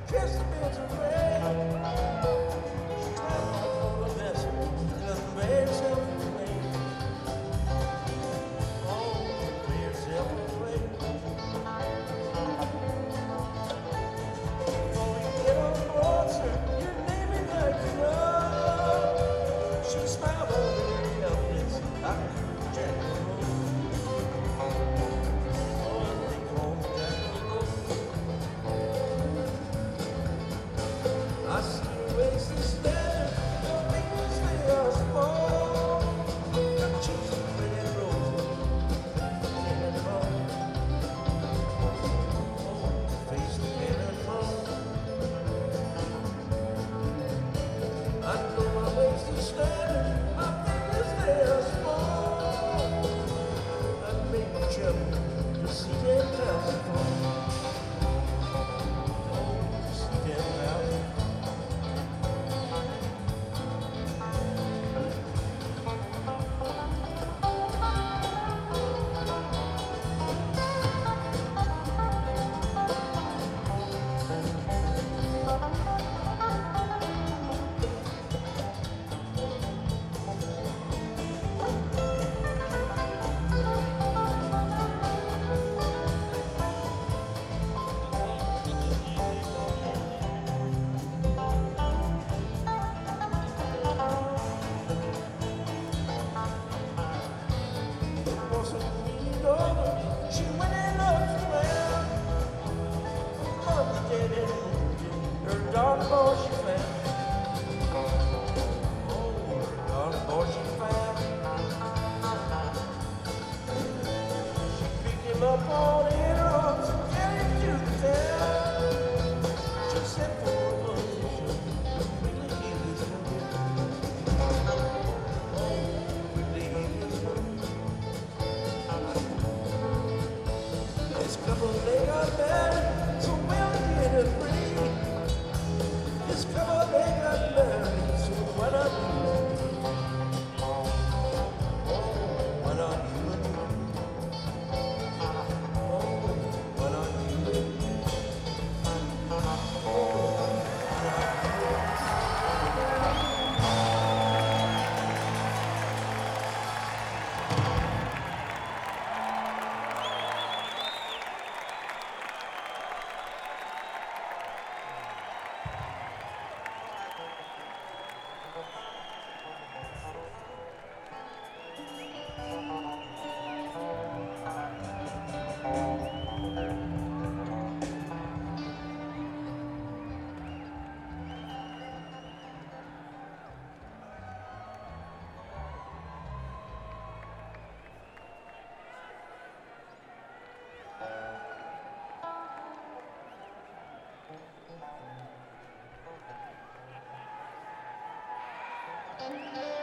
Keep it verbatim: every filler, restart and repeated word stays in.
Kiss the bills of rain. She traveled for the vessel, doesn't wear herself away. Oh, wear herself away. Before you get on board, sir, your name is like you know. She smiled over her helpless, I could Jack Oh, take home Jack I see you waste the stare, your fingers they are small. Your cheeks are pretty rosy, cannonball. Oh, your face is cannonball. I know I waste the stare, my fingers they are small. I make you tremble to see them transform. Oh, to see them transform. She went and looked around. Mother dead and wounded, her darling boy she found. Oh, her darling boy she found. She picked him up all in her arms and carried him to the town. She sent for a physician to quickly heal his wound. Oh, quickly heal his wound. This couple they got married, so well they did agree. This couple they got married, so why not you and me? Oh, why not you and me? Oh, why not you and me? Oh, why not you and me? Thank you.